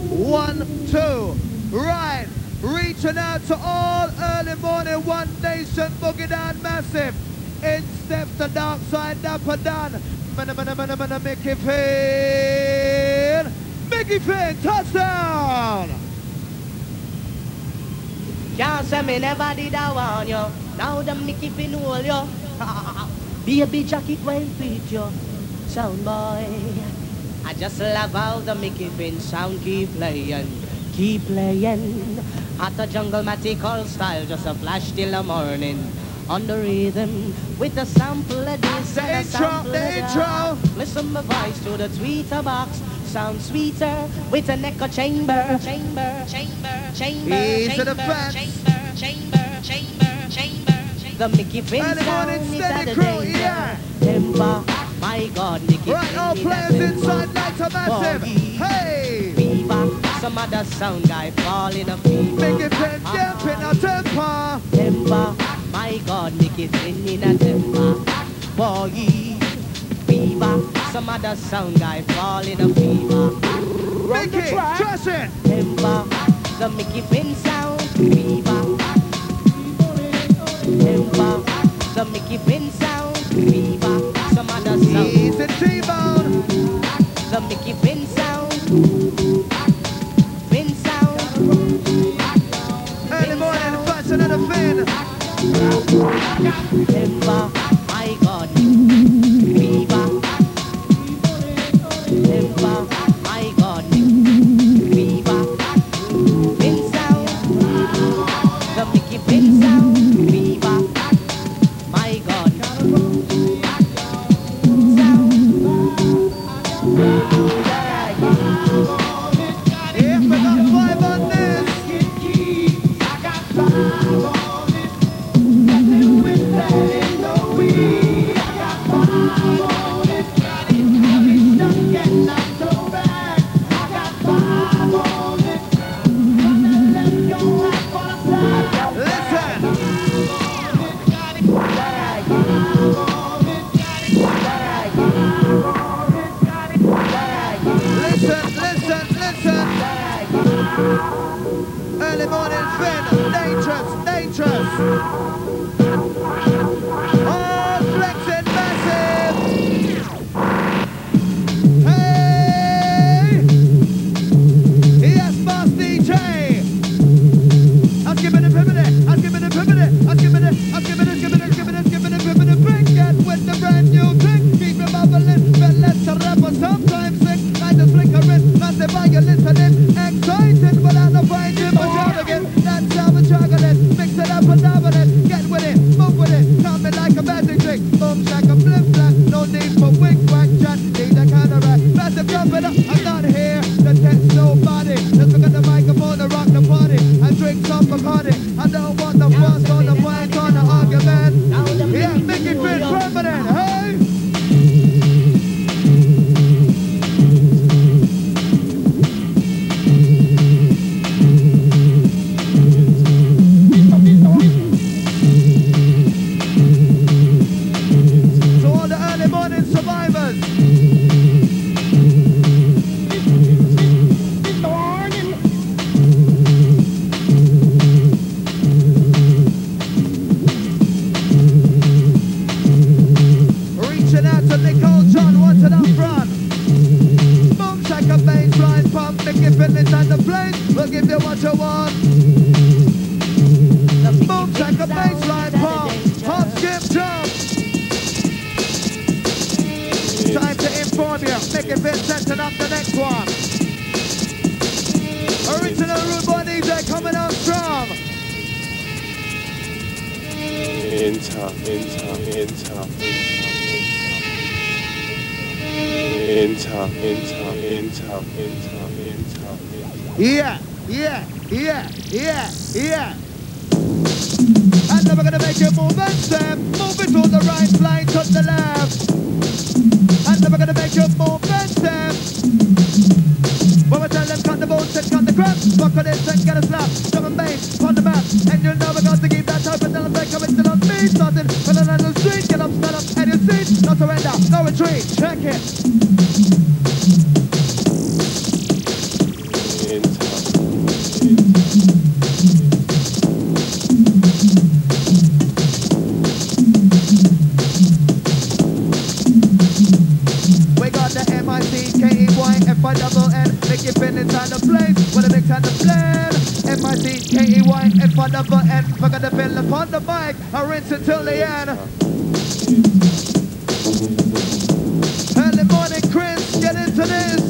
1, 2. Right. Reaching out to all early morning One Nation Boogie Down Massive. In steps the dark side Dapper Dan. Mickey Finn. Mickey Finn, touchdown! Can't say me never did I want you. Now the Mickey Finn hold you. Baby jacket will fit you. Sound boy. I just love how the Mickey Finn sound keep playing. Keep playing. At the jungle matical style, just a flash till the morning. On the rhythm, with a sample of this and a sample of that. Listen my voice to the tweeter box. Sound sweeter with an echo chamber. Chamber, chamber, chamber, chamber, chamber, chamber, chamber, chamber. The Mickey Finn sound is at the danger. Temper, my God, Mickey right, all players inside Lights are Massive. Hey! Fever, some other sound guy fall in a fever. Mickey Finn jumping a temper. Temper, my God, Mickey Finn in a temper. Boy, fever, some other sound guy fall in a fever. Mickey, trust it. Temper, the Mickey Finn sound. Fever. Temper, the Mickey Finn sound. Fever, some other sound. He's a T-Bone. The Mickey Finn sound. Finn sound. Early morning, fast another Finn. Temper, my God. Fever. Temper, my God. Fever. Finn sound. The Mickey Finn sound. Fever. My God. Yeah, we got 5 on this. Listen. Early morning Finn, dangerous. All flexing massive. Hey! Yes, boss DJ. I'll give it a pivot. Bring it with the brand new thing. Keep it bubbling, but let's rapper sometimes sing. Like the flickering, massive while you're listening. Excited, but I'm not finding my job again. That's how we're juggling. Mix it up and double it. Get with it, move with it. Coming like a magic trick. Boom, shack, a flip, flash. No need for wig, whack, chat. Need a counteract. Massive jump it up. I'm not here to test nobody. Let's look at the microphone to rock the party. I drink some Bacardi. I don't want the fuss or the fight or the argument. Yeah, Mickey Finn permanent. Hey! To all the early morning survivors. Reaching out to Nicole John, what's it up front? Boom, check a baseline pump, Mickey Finn inside the place. We'll give you what you want. Boom, check a baseline pump, hop, skip, jump. Time to inform you, Mickey Finn setting up the next one. Original Rude Boy DJ coming out strong. In tough. Yeah. And then we're gonna make you move and step. Move it to the right, fly to the left. And then we're gonna make you move and step. When we tell them cut the bullshit, cut the crap. Fuck on this and get a slap. Drum and bass on the map. And you'll know we got to keep that type and tell them they come into the beat. Starting from the line of the street. Get up, stand up, and you see. No surrender, no retreat. Check it. In and the place, with the mix and the blend. M-I-C-K-E-Y, F on the button, forgot the bill upon the mic, I rinse it till the end. Early morning, Chris, get into this.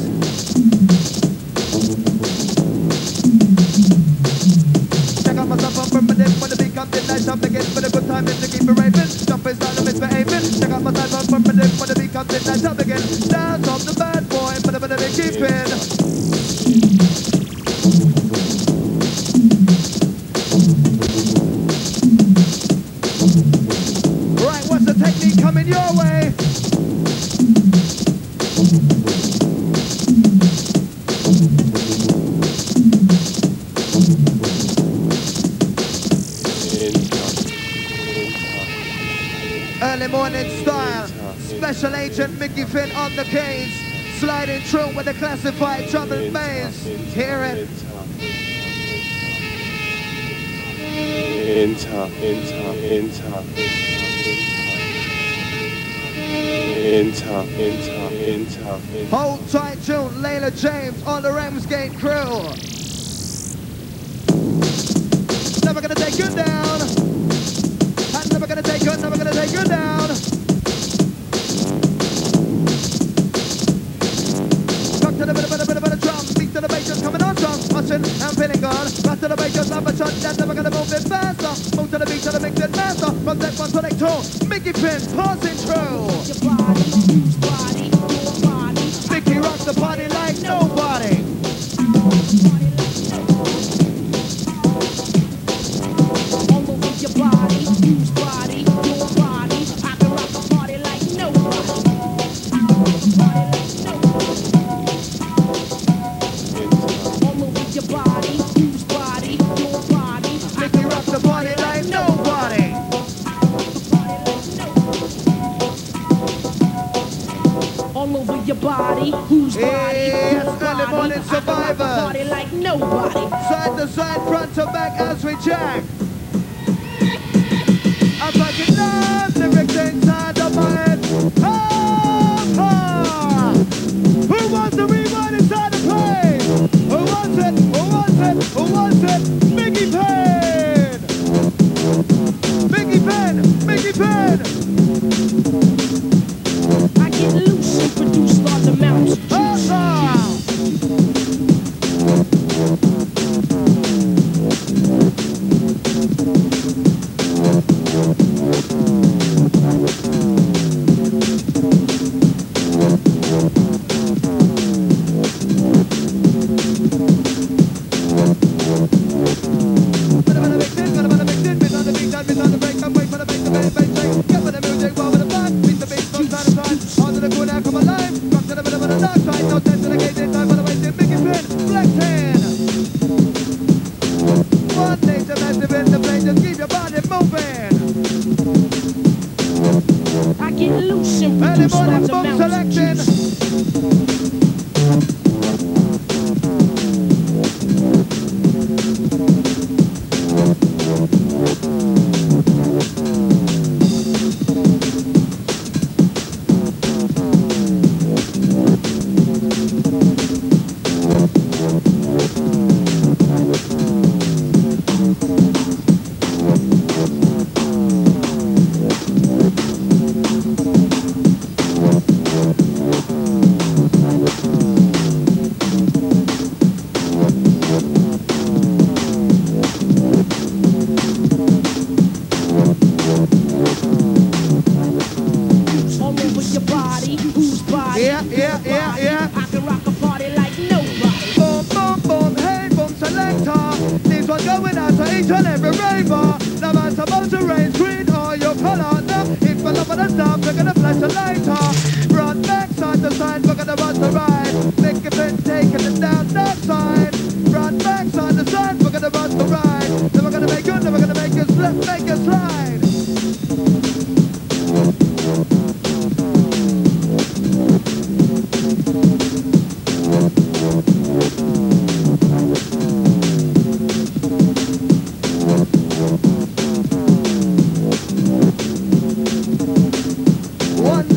Check out myself, I'm permanent when the beat comes in, nice, I'm begin for the good time, it's to keep it raving. Jump is down, it's for aiming. Check out myself, I'm permanent when the beat comes in, nice, I'm begin. Dance off the bad boy, but I'm gonna keep it. Right, what's the technique coming your way? Early morning style, Special Agent Mickey Finn on the cage, sliding through with the classified drum and bass. Hear it. Hold tight tune, Layla James on the Ramsgate crew. Never gonna take you down. I'm never gonna take you, never gonna take you down. Rock to the bit of drum, beat to the bass just coming on strong. Watching, I'm feeling good. Rock to the bass just have a shot, that's never gonna move it faster. Move to the beat to the mix it master. From that one to next two, Mickey Finn passing through. Mickey rocks the party like nobody. Survivors. Like nobody. Side to side, front to back as we jack. I'm fucking love lyrics inside of my head. Who wants to rewind inside the place? Who wants it? Who wants it? Who wants it? Mickey Penn! Mickey Penn! Mickey Penn! I get loose and produce large amounts.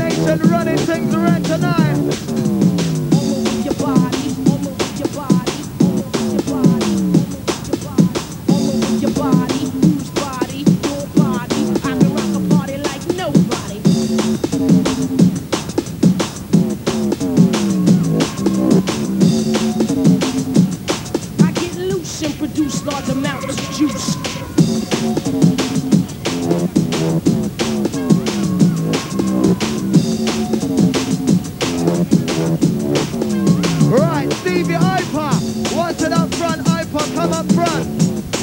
Running things right tonight. All over your body, all over your body. juice. Right, Stevie Iper. What's it up front, Iper? Come up front.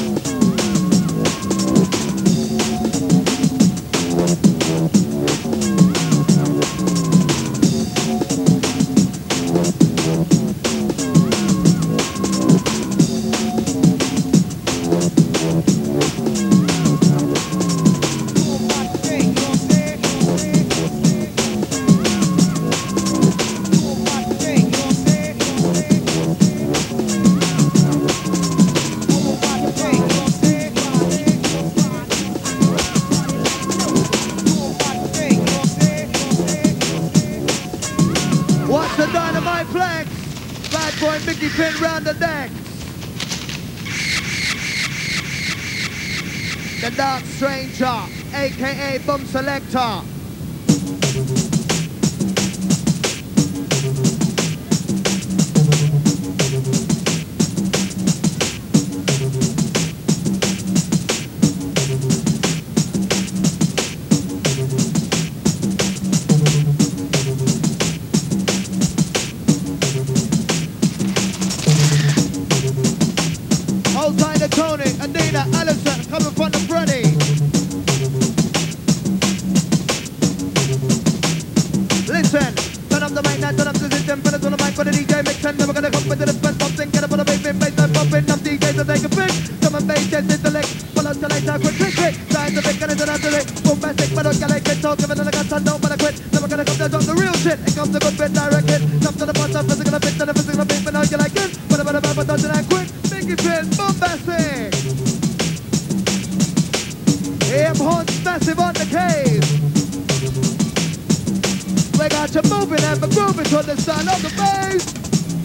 Watch the dynamite flex. Bad boy Mickey Pin round the deck. The Dark Stranger, aka Bum Selector. Hold tight to Tony, Anita, Allison, coming from the Freddy. Listen, turn up the mic now, turn up the system, put it on the mic for the DJ, make sense, never gonna come into the fence, something, get up on the bass, bass, and bumping up DJs to take a pick. Come and bass, just intellect, follow the lights, I quit, quick, scientific, and it's another day, bombastic, but don't get like it, talk, giving it a gun, son, don't wanna quit, never gonna come down, drop the real shit, it comes to good bit, directed, jump to the bus, I'm physical, fit to the physical, beat, but now you like it, but don't you that quick, Mickey Pin, bombastic. AM Horns massive on the cave. We got you moving and grooving to the sound of the bass.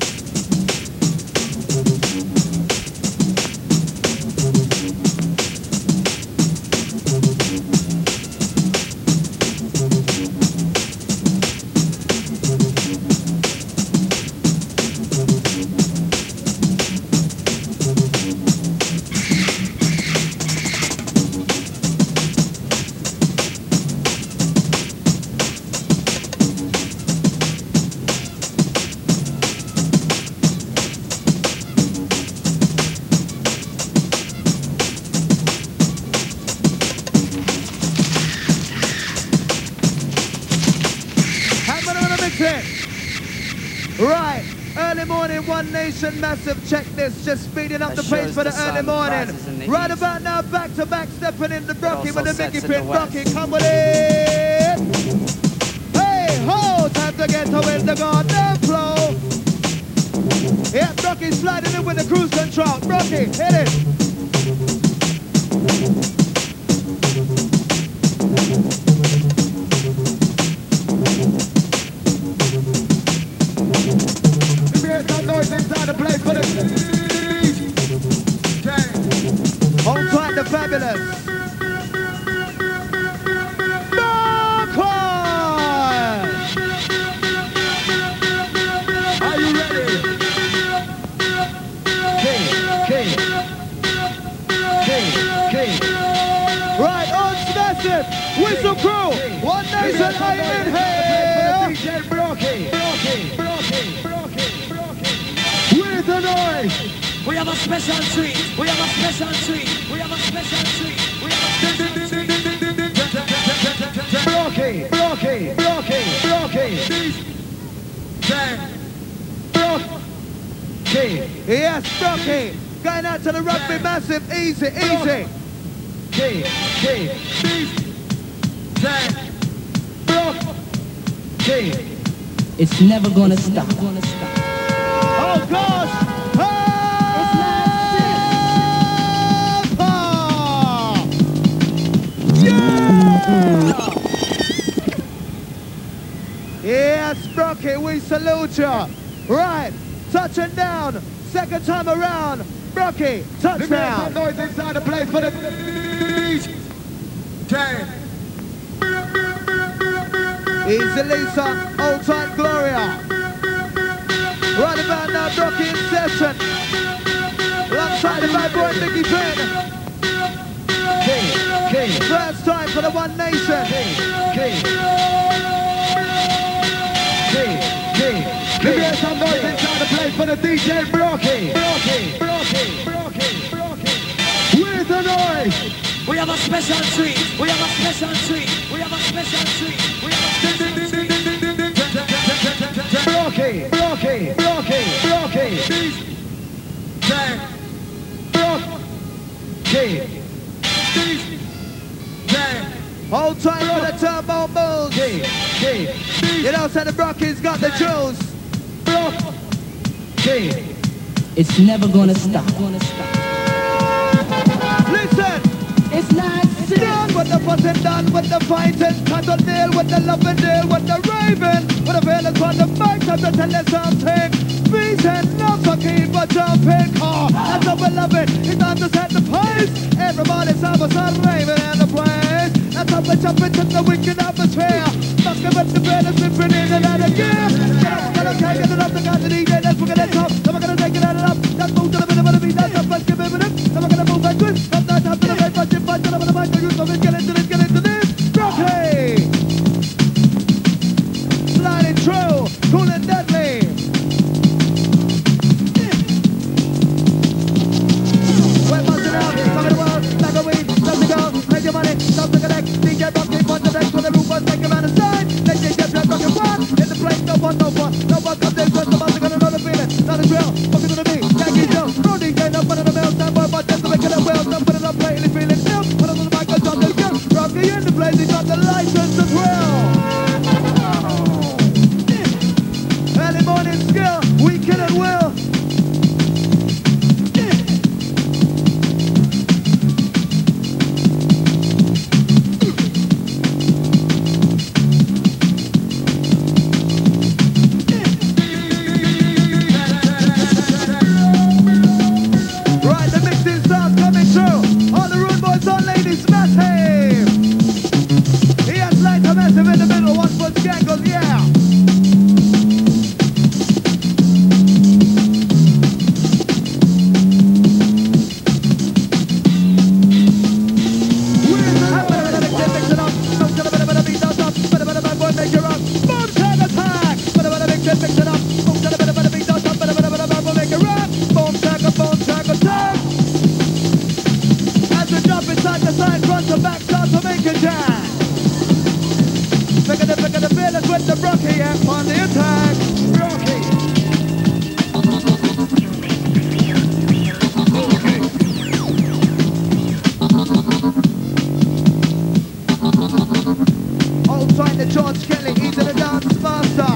Right, early morning, One Nation, massive. Check this, just speeding up the pace for the early morning. Right about now, back to back, stepping in the Brocky with the Mickey Pin. Brocky, come with it. Hey, ho, time to get to win the goddamn flow. Yeah, Brocky sliding in with the cruise control. Brocky, hit it. Hold tight, the fabulous. Darkon! Are you ready? King. Right, on massive. Whistle crew. One Nation, I inhale. DJ Brocky. With the noise. We have a special treat. We have a special treat. We have a special treat. We have a special treat. Brocky. Yes, Brocky. Going out to the rugby massive. Easy. It's never gonna stop. Oh gosh. Yes, Brocky, we salute you. Right, touching down, second time around. Brocky, touchdown. Noise inside the place for the Easy Lisa, old time Gloria. Right about now, Brocky in session. Alongside the bad boy Mickey Pin. for the One Nation. Give me some noise inside the place for the DJ Brocky. Where's the noise? We have a special treat. We have a special treat. We have a special treat. We have a special treat. Brocky. Hold tight for the turbo moves. You know, so the Brocky's got the jewels. It's never gonna stop. Listen. It's not Done with the fussing, done with the fighting. Cut a nail with the loving deal with the raving. With the feelings on the mic, time to tell you something. Peace and love, so keep a jumping. Oh, that's what we love it. It's time to set the pace. Everybody's up a sun raving in the place. That's how we jump into the wicked atmosphere. Fucking with the feelings, slipping in and out of gear. Get up, get it up, the guys, the DJ, let's forget it top. Then we're gonna take it out of up. Let's move to the middle of the beat, that's up, let's give it a minute. Then we're gonna move back good. That's not up to the right, punch it, punch it, up on the mic. Get into this, Brocky! Sliding true, cool and deadly. We're buzzing out, come in the world, like a weed, time to go, make your money, time to connect. DJ Brocky, punch the next, when the room was take him out of sight. Let DJ Brocky rock and one, in the place, no one comes in, just about to get another feeling. Not as real, fucking to the beat, can't get you. No DJ, no fun in the middle, stand by, but just to make it a well, don't put it up, lately feeling ill. Put it on the mic, I drop the gun. Brocky in the place, he got the license as well. Early morning skill, weekend at will. Right, the mixing sound coming through. All the rude boys, all ladies, massive. He has light a massive in the middle, 1 foot gangles, yeah. As we drop inside the side, front to back, start to make a jam. Pick of the feelings with the Brocky and on the attack. Brocky. Old time to George Kelly, he's the dance master.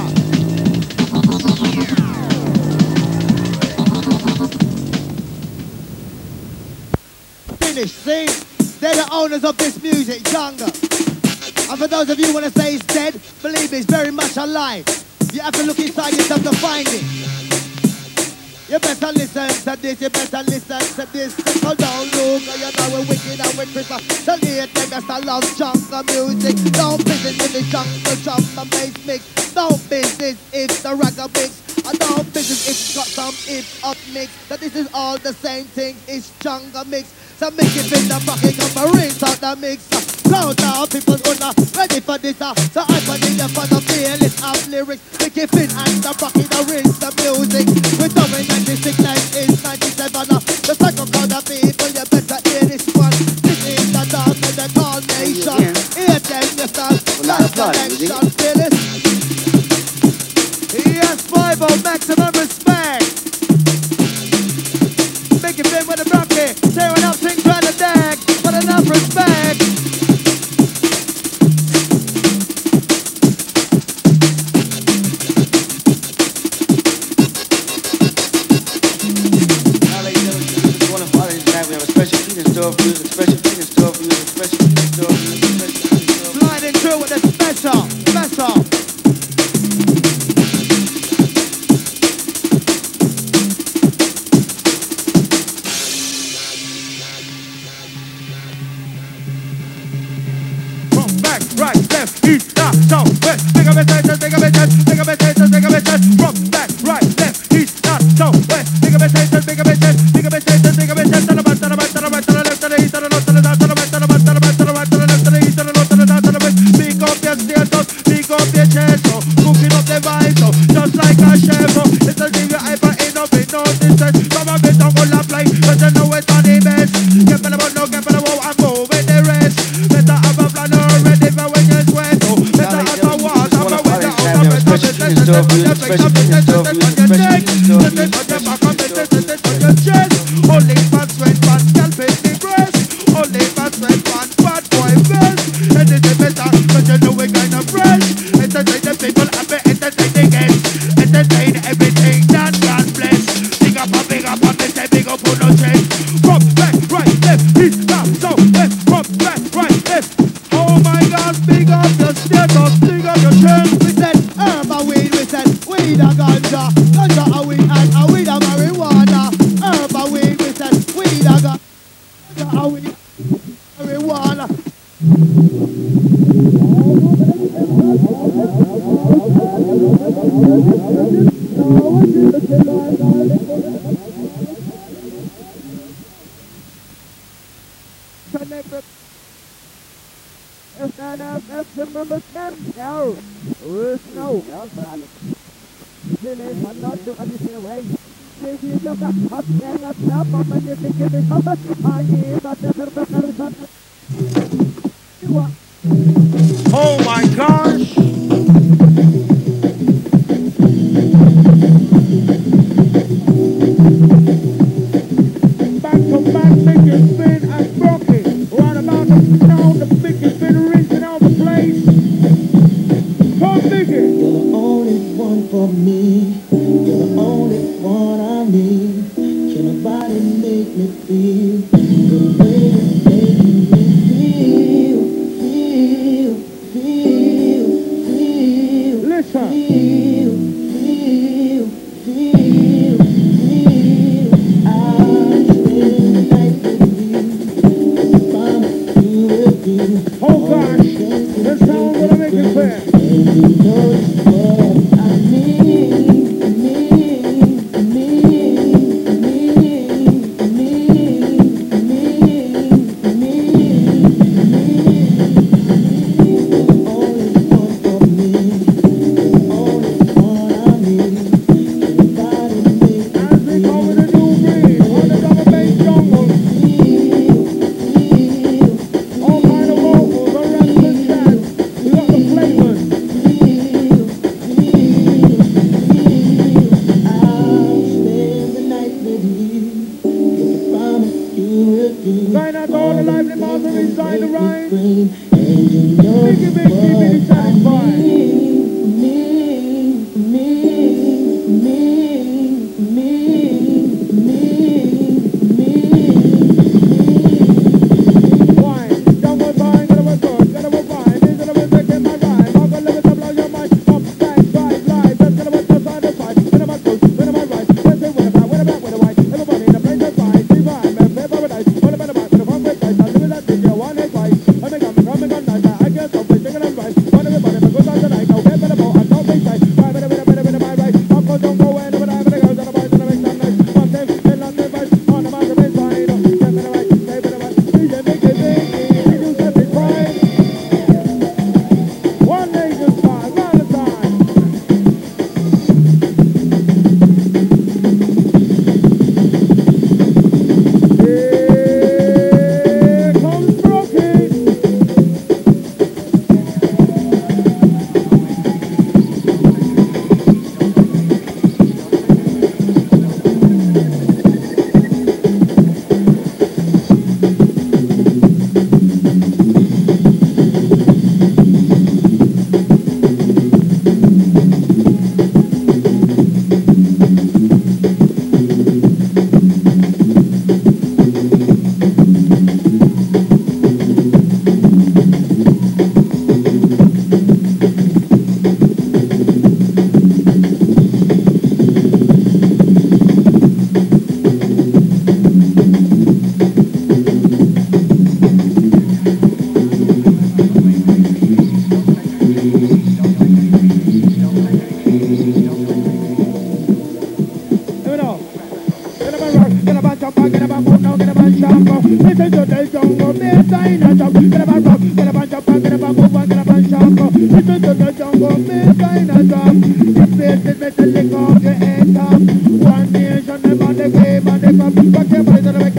Finish, see? They're the owners of this music, Jungle. And for those of you who want to say it's dead, believe me, it's very much alive. You have to look inside yourself to find it. You better listen to this, you better listen to this. So don't look, you know we're wicked and we're crisper. So here, take us to love jungle music. Don't business if it's jungle drum and bass mix. Don't business if the ragga mix. And don't business if it's got some hip-hop mix. But this is all the same thing, it's jungle mix. So make it fit the Brocky, come and rinse out the mix. Crowd now, people who not ready for this. So I put in the fun of fearless of lyrics. Make it fit and the Brocky, the rinse the music. We're doing 96 like it's 97. The second crowd of people, you better hear this one. This is the dance of the call nation. Hear them, you start, that's the connection, feel it. Yes, 5-0, maximum respect. Make it fit with the Brocky, tearing up things round the deck. But enough respect. Sliding through with a special. From back, right, left, east, north, south, west. Think of it, think of it, think of it, think of it. From back, right, left, east, north, south, west. Think of it, think of it, think of it, think of it. To the left, to the east, to the north, to the west, to the right, to the left, to the east, to the north, to the south, to the west, to the right, to the left, to the east, to the north. but you know it's on the best. Get for the bun, no, get for the wow, I'm moving the rest. Better have a plan already for when you sweat. Better have a wash, have a winter out of it. Only for sweat, man, can pay the breast. Only for sweat, man, bad boy best. And it's better, but you know we're kind of fresh. Entertain the people, happy, entertain the guests. Entertain everything that God bless. Big up, and say big up on no chest. From back, right, left, east, down, south, left. From back, right, left. Oh my God, big up your status, big up your chest. We said herb a weed, we said weed a ganja. Ganja a weed and a weed a marijuana. Herb a weed, we said weed a ganja a weed marijuana. Oh my gosh! Back to back, make it spin and rock it. Right about the sound, the big spin rinsing out the place. Come dig it. You're the only one for me. You're the only one I need. Can nobody make me feel the way you make me feel. Listen. Oh gosh, the sound gonna make it clear. And you know it's what I As we go with a new breed on the double bass jungle. All kind of vocals, the rest of the chat. We got the flavors. Going out to all the lively mouths inside the rhyme. Biggie, biggie, satisfied. Why? Jungle time, get a good, get a vibe. These are the ones that get my rhyme. I'm gonna live it to blow your mind. Up, back, drive, live. That's gonna work just on the side. When am I close? When am I right? Let's say when about, when a white. Everybody in the place is fine. See vibe, man, play paradise. What about the back, when the front break right. I'll live it like this, yeah, one day twice. I think I'm coming on night. I guess I'm thinking I'm right. Want everybody, but good on the night. I'll get better, but I'm not big right. Right, better, my right. I'll go, don't go, and over there, but the girls on the boys, and the make some nice. One time, they love the vibe. On the mountain, they side. Step in the right, step in the right. DJ, make it big. You satisfied. One nation style, Valentine. Here comes Brookie. Here we go. Get up and rock, get up and jump, get up and move now, get up and shuffle. Listen to the jungle, midnight and jump. Get up and rock, get up and jump, get up and move, get up and shuffle. Listen to the jungle, midnight and jump. This place is meant to lick off your head top. One nation, them on the game, and they come. Rock your body to the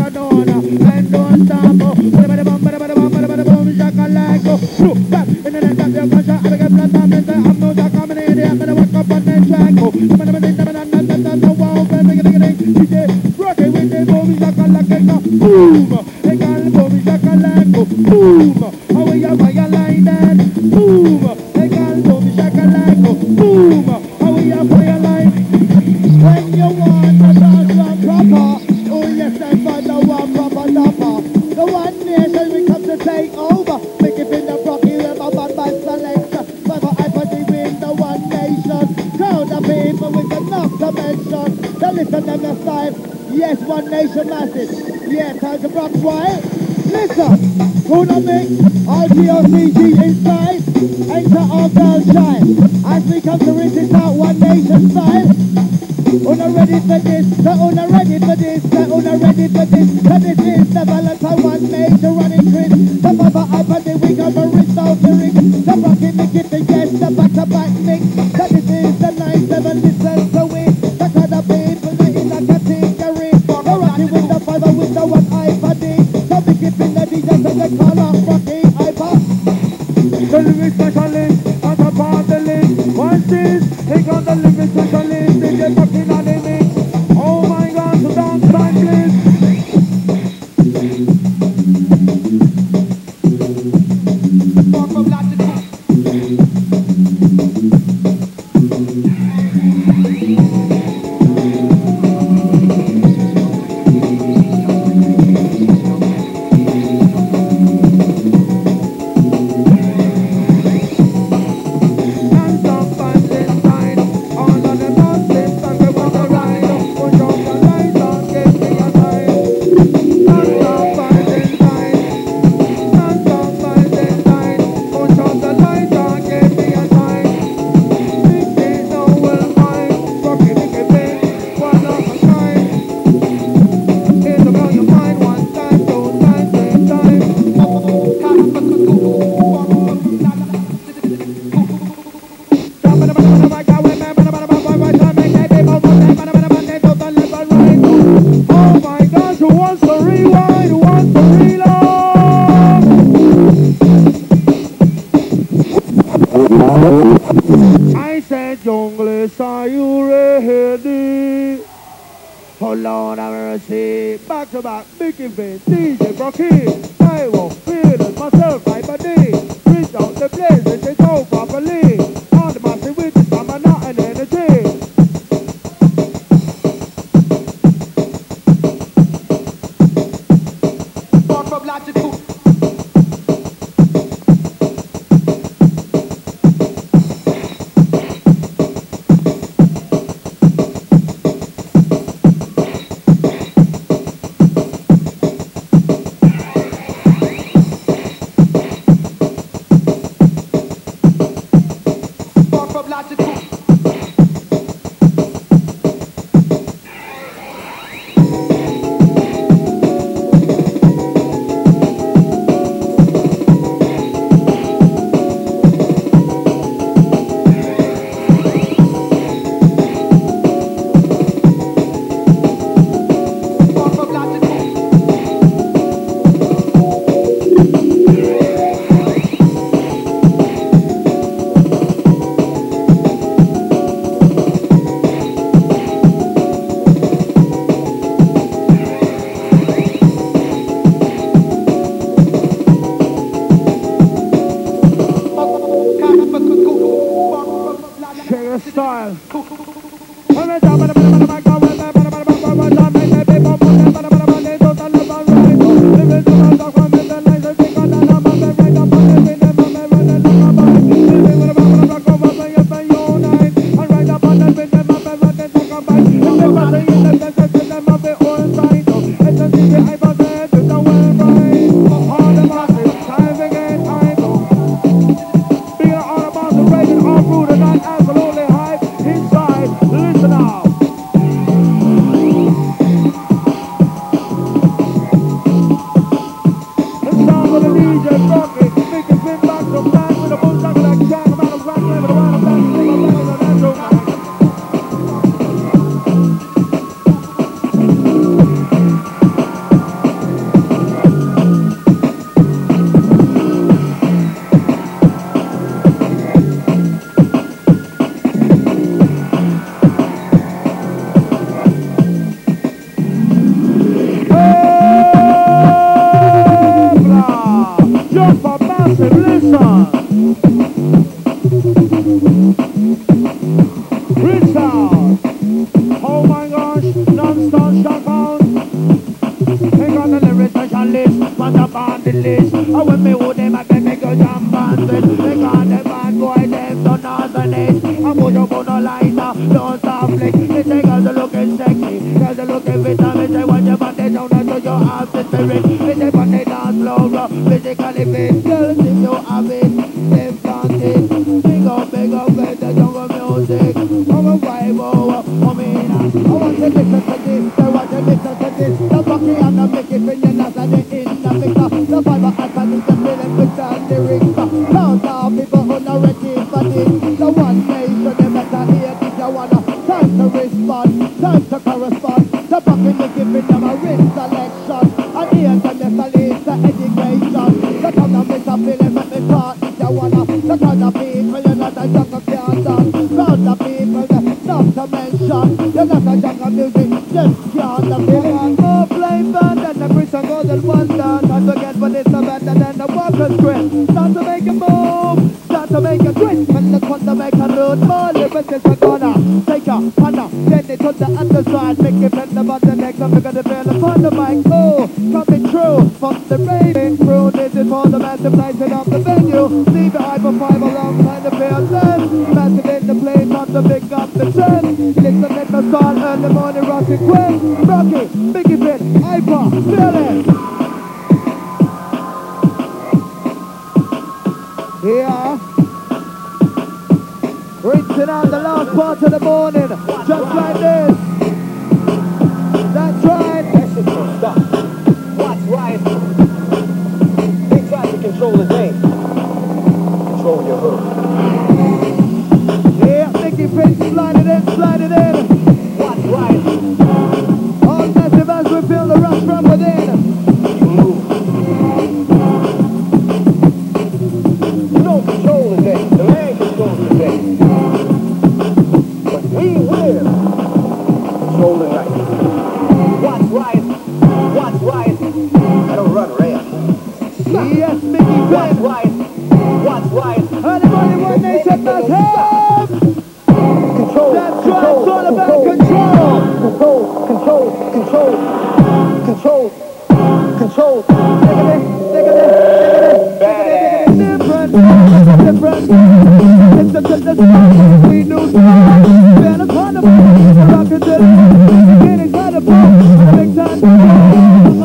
Boom, they got boom, shakalaka, boom. How we are fire line then? Boom, they got boom, shakalaka, boom. How we are fire line? When you want the dance one proper, oh yes, I find the one proper dapper. The one nation we come to take over. Make it in the Rocky River, bad bad selection. But I put the win the one nation. Crowd the people with enough to mention. The listen to the style. Yes, one nation massive. Yeah, time to rock wild. Listen, gonna make RTOCG inside. Enter our girl shine. As we come to rinse it out, one nation style. Una ready for this, the una ready for this, the una ready for this. So this is the Valentine one nation running grid. The mother iPad, the wing of a wrist out the ring. The rocket, the kid, the yes, the back-to-back mix. So this is the 9-7, listen to it. The kind of people that in a category. The rocket with the fiver with the one iPad. So the kid in the DJ, so the color rocket iPad. The lyrics specialist, on top of the list. What's this? They got the lyrics specialist. They get fucking on the mix. Oh my God, so dance like this. Walk from lot to top. I said, Junglist, are you ready? Oh Lord have mercy. Back to back, Mickey Vin, DJ Brocky. I won't feel it myself, my body. Reach out the place and take out properly. All the massive with the stamina and energy. Walk from lot to two. listen. Rinse out. Oh my gosh, non-stop shock out. Take on the lyrics specialist, but up on the list. I will me who them, I can make a jump and twist. Take on the bad boy, them don't know the list. I put up on a lighter, don't stop flick. They take us a looking sexy, cause they looking vitamin. They want your body down to your heart spirit. They take on the dance floor, physically fit. Girls, if you have it, them can't it. Big up, with the jungle music. I'm a vibe, I mean, I want to listen to this, I want to listen to this. The Bucky and the Mickey Pinion as I did in the mixer. The Bible as I need to feel it with the lyrics. Count out people who are ready for this. The one nation, they better hear this, you wanna. Time to respond, time to correspond. The Bucky Mickey Pinion, a ring selection. And here to necessarily the education. The kind of miss a feeling, let me part if you wanna. The kind of people, you're not a jungle can't dance. Round the people, not to mention. You're not a jungle music, just can't feel it. More flame band and the prison golden wonder. Not to get what it's about and then the walker's grip. Start to make a move, start to make a twist. When the one to make a road, more lyrics is a corner. Take a panna, then it to the other side. Make it bend the button next, I'm gonna feel upon the mic. Oh, coming true from the raving crew. This is for the massive lighting up the venue. Leave it high for 5 alongside the field. Massive in the place, not to pick up the trend. Listen at the start, early morning, rocking quick. Rocky, Biggie Fit, Hyper, feel it. Yeah. Rinsing out the last part of the morning, just like this. That's right. Exit some stuff. Watch right. They try to control the day. Control your hood. Yeah, Mickey Prince, slide it in. Watch right. All massive as we feel the rush from within. You move. You don't control the day. The man controls the day. But we will control the night. Watch right. Watch right. I don't run red. Yes, Mickey Watch Prince. right. Watch right. Anybody one nation must have. Control. That's right, it's all about control. Control. Different. It's the spot. We knew so. Been upon the ball. Rock it to the get it by the ball. Big time.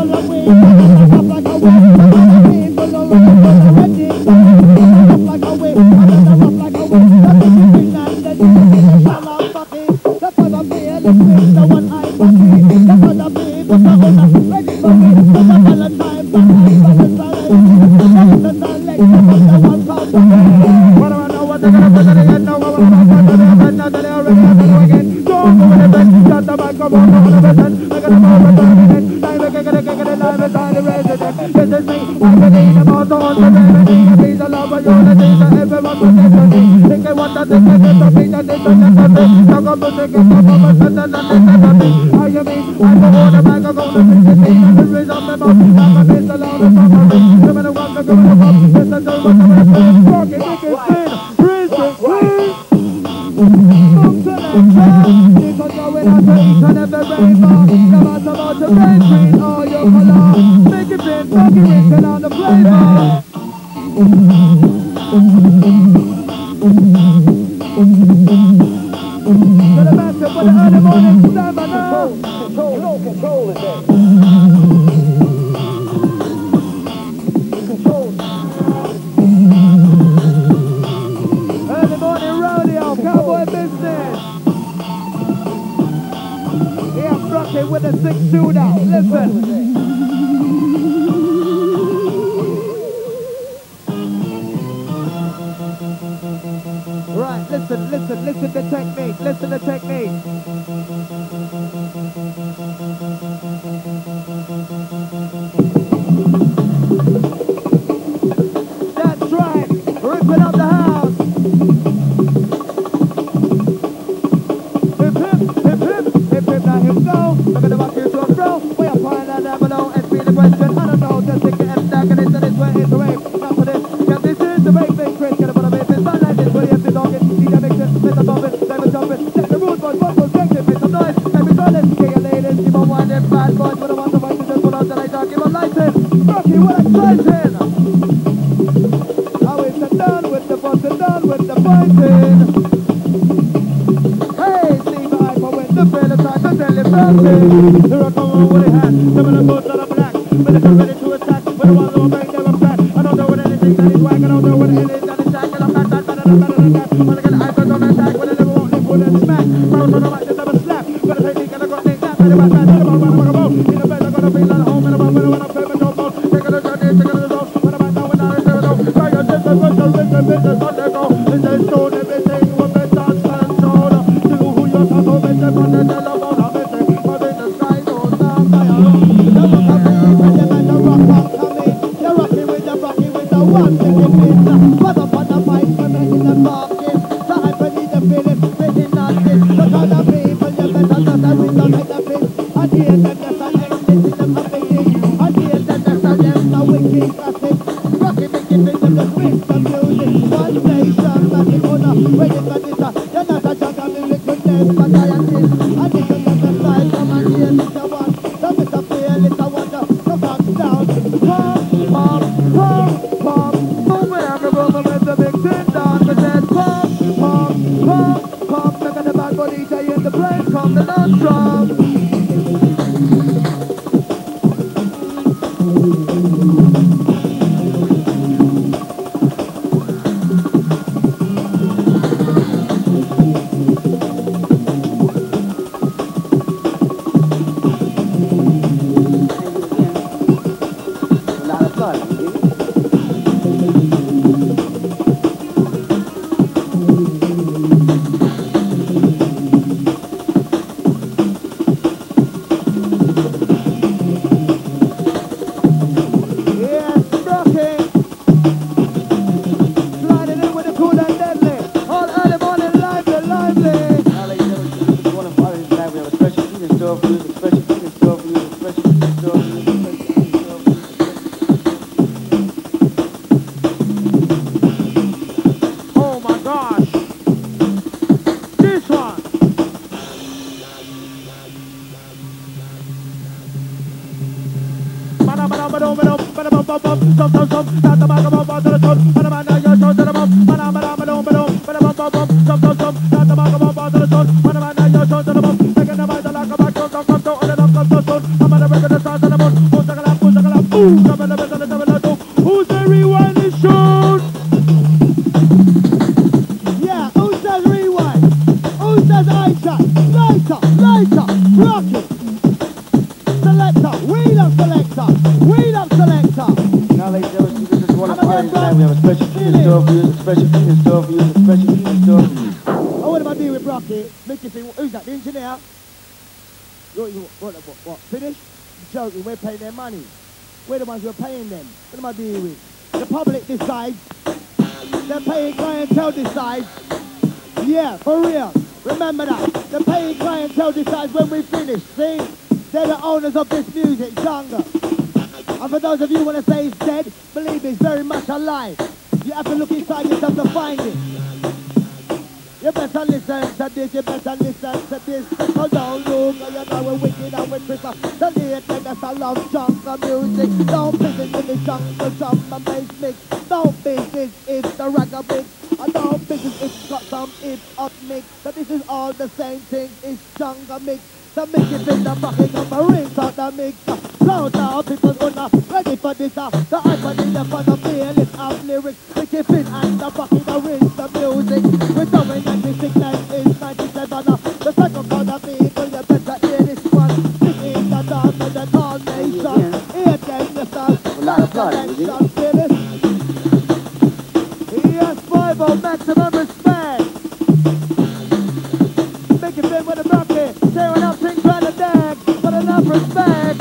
Listen to technique. That's right. Ripping up the house. Hip hip, now hip go. Look at the back here to a bro. We are fine and down below and be the question. I don't know, just take the F back and into this way, it's the way. Not for this, get this Rocky, what exciting! How is it done with the busting, done with the fighting? Hey, Steve Hyper with the fella time to tell him something. Here I come on with a hat, never the boots on a black. Militant ready to attack, with the ones who are bang them fat. I don't know what anything that is whack, I don't know what it is that is jack, and I'm not that better than that. Wanna get eyes on attack, when I never want to put it smack. Bounce on the mic, just have a slap. But I think I got things that, better about that, better about what I'm about. In the bed, I gotta feel at home, and I'm when I'm playing my job mode. Take a look at this, take a look at this, when I'm out now, when I'm in the zone. Try your shit, the business on the go. This is stone, everything, what the dance control. To who you're talking, with the front and the love on the message. But in the sky, don't stop, fire. You're rocking with the one taking pizza. Put up on the mic, we're making the talking. The hyper need the feeling, making nothing. Look at the people, you better not that we don't make the pitch. I hear them, that's an exit, them a big thing. I hear them, that's a them, a wicked classic. Rocking, making rhythm, the swing, the music. One nation, massive honor, waiting for this. You're not a jugger, music with them, but I am this. I think you never slide from a here, it's a one. Don't miss a feel, it's a wonder. No back down. Pump, moving every woman with the big tin down. We said pump, look at the bad body DJ in the plane, come the non-stop. Who's the rewind shoot? Yeah, who says rewind? Who says Aisha? Lighter, rock it. Selector, we love selector. Now, ladies and gentlemen, this is one of the parties tonight. We have a special treat in store for you, a special treat in store for you, a special treat in store for you. Oh, what am I doing with Rocky? Make you think, who's that, the engineer? What? Finished? Joking, we're paying their money. We're the ones who are paying them. What am I dealing with? The public decides. The paying clientele decides. Yeah, for real. Remember that. The paying clientele decides when we finish. See? They're the owners of this music, Jungle. And for those of you who want to say it's dead, believe me, it's very much alive. You have to look inside yourself to find it. You better listen to this, you better listen to this. So don't look, you know we're wicked and we're triple. The late niggas I love jungle music. Don't business in the jungle, drum and bass mix. Don't business, it's the ragga mix. I don't business, it's got some hip-hop mix. But this is all the same thing, it's jungle mix. The mix is in the bucket of the rings out the mix. Close out, people gonna ready for this. The icon in the front of me, list of lyrics. Make it fit and the bucket of rings, the music. We're doing 96, 98, 97. The second call the people, you better hear this one. This is the dance of the tall nation. Hear them, the stars. A lot of fun, Yes, 5-0, maximum respect. Make it fit with a bucket. Tearing up things by the deck. But enough respect.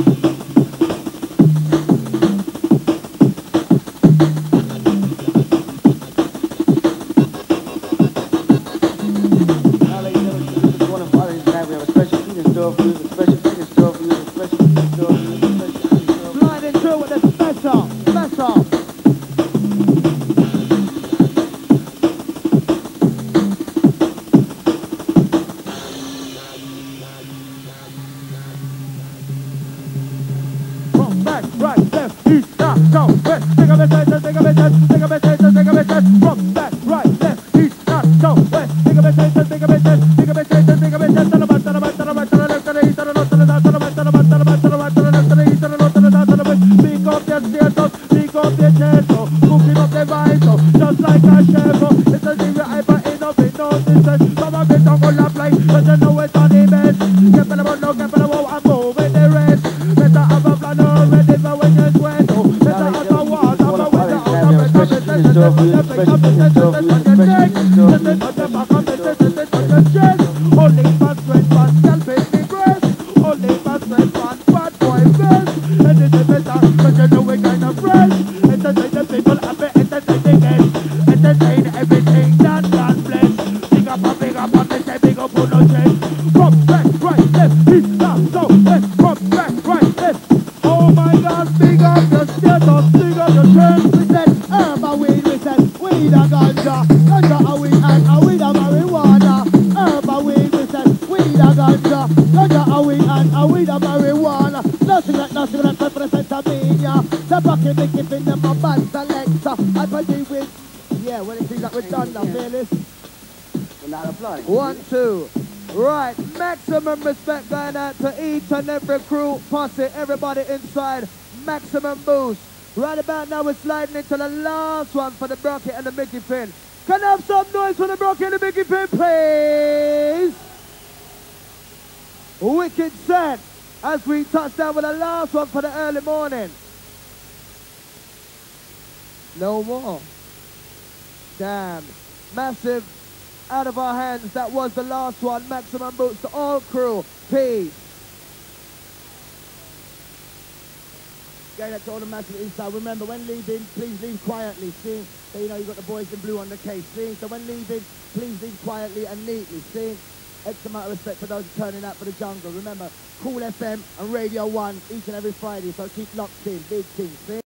Now, ladies and gentlemen, this is one of the parties tonight. We have a special treat in store for you, a special treat in store for you, a special treat in store for you, a special treat in store for you. Sliding through with a special. From back, right, left, east, north, south, west. Take a message, take a message, take a message, take a message. From left, right, left, east, north, south, west. Take a message, take a message, take a message, take a message. To the right, to the right, to the right, to the left, to the east, to the north, to the south, to the right, to the right, to the right, to the right, to the left, to the east, to the north, to the south, to the west. Pick up your status, pick up your chest, cooking up the vibes, just like a chef. It's a secret hyper innovate, no distance. Some of it don't go lap like, but you know it's on the best. Get for the one, no, get for the wow, I'm moving the rest. Better have a plan already for when you sweat. Better have a water for when you're out of breath. Only fast friends, fast girl, baby breast. Only fast friends, fast bad boy best. And it's better, cause you know we kind of fresh. Entertain the people, and be entertaining guests. Entertain everything that God bless. Big up, and they say big up on no chest. From left, right, left, east, north, south, west. From left, right, left. Oh my God, big up your status, big up your chest. We said herb a weed, we said weed a ganja. Ganja a weed and a weed a marijuana. Herb a weed, we said weed a ganja. Ganja a weed and a weed a marijuana. Nothing like amphetamine. The bucket they give in them a bad selector. I believe with, yeah, when it seems like we're done now, fearless. We're not applying. 1, 2. Right, maximum respect going out to each and every crew, posse, everybody inside. Maximum boost. Right about now we're sliding into the last one for the Brocky and the Mickey Finn. Can I have some noise for the Brocky and the Mickey Finn, please? Wicked set as we touch down with the last one for the early morning. No more. Damn. Massive. Out of our hands, that was the last one. Maximum boots to all crew. Peace. Going out to all the massive inside. Remember, when leaving, please leave quietly. See, so you know you've got the boys in blue on the case. See, so when leaving, please leave quietly and neatly. See, X amount of respect for those turning out for the jungle. Remember, Cool FM and Radio 1 each and every Friday. So keep locked in. Big things. See.